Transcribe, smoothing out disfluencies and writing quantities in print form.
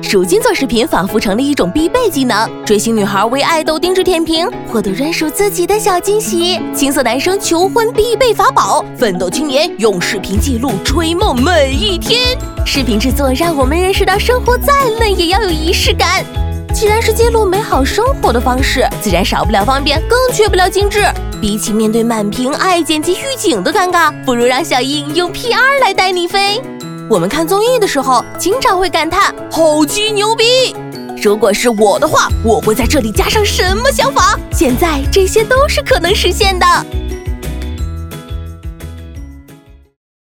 如今做视频仿佛成了一种必备技能，追星女孩为爱豆定制舔屏，获得专属自己的小惊喜；青涩男生求婚必备法宝，奋斗青年用视频记录追梦每一天。视频制作让我们认识到生活再累也要有仪式感。既然是记录美好生活的方式，自然少不了方便，更缺不了精致。比起面对满屏爱剪辑预警的尴尬，不如让小英用 PR 来带你飞。我们看综艺的时候，经常会感叹好鸡牛逼。如果是我的话，我会在这里加上什么想法？现在这些都是可能实现的。